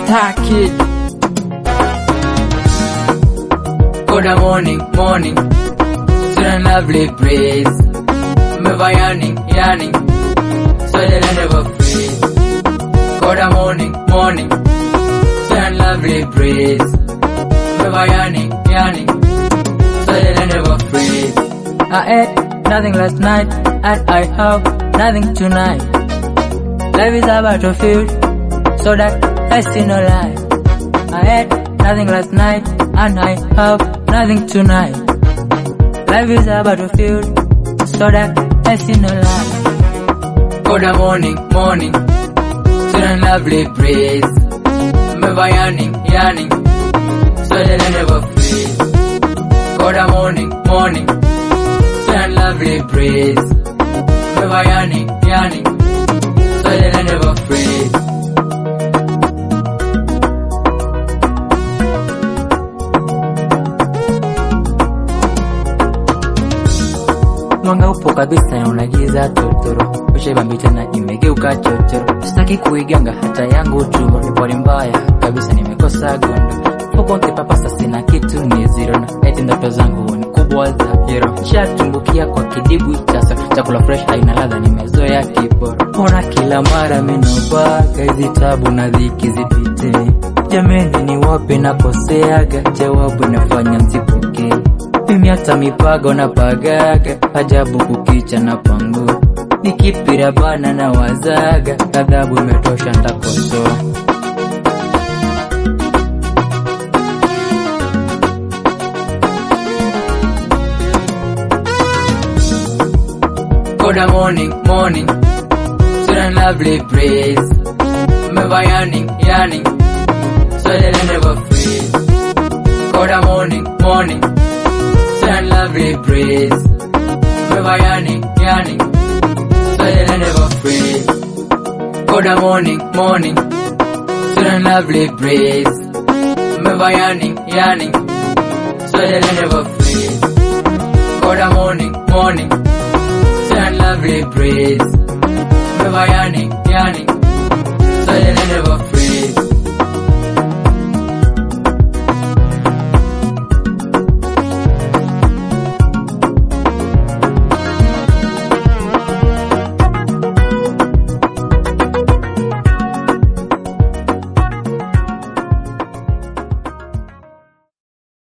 Star Kid. Good morning, morning, sun and lovely breeze. Meva yanning, so the land never freeze. Good morning, morning, sun and lovely breeze. Meva yanning, so the land never freeze. I ate nothing last night, and I have nothing tonight. Life is a battlefield, so that I see no life. I ate nothing last night, and I have nothing tonight. Life is a battlefield, so that I see no life. Good morning, morning, sun and lovely breeze. Meva yanning, so that I never freeze. Good morning, morning, sun and lovely breeze. Meva yanning, so that I never freeze. Mwanga upo kabisa na unagiza totoro. Usheba mbita na imegeuka chochoro. Sitaki kuiganga hata yangu tu. Nipori mbaya kabisa nimekosa gondo. Huko nkipapasa sina kitu ni zero. Na eti ndoto zangu ni kubwa za hero. Shatumbukia kwa kidibu chasa. Chakula fresh haina ladha nimezoea kiporo. Ona kila mara minobaga hizi tabu na dhiki zipite. Jameni ni wapi nakoseaga, jawabu nafanya msipokee. Mimi hata mipago na pagaga, ajabu kukicha na pangu. Nikipira bana na wazaga, adhabu imetosha ntakosoa. Good morning, morning, sun and lovely breeze. Meva yanning, so that I never freeze. Good morning, morning, sun and lovely breeze. Meva yanning, so that I never freeze. Good morning, morning, sun and lovely breeze. Meva yanning, so that I never freeze. Good morning, morning, sun and lovely breeze. Meva yanning.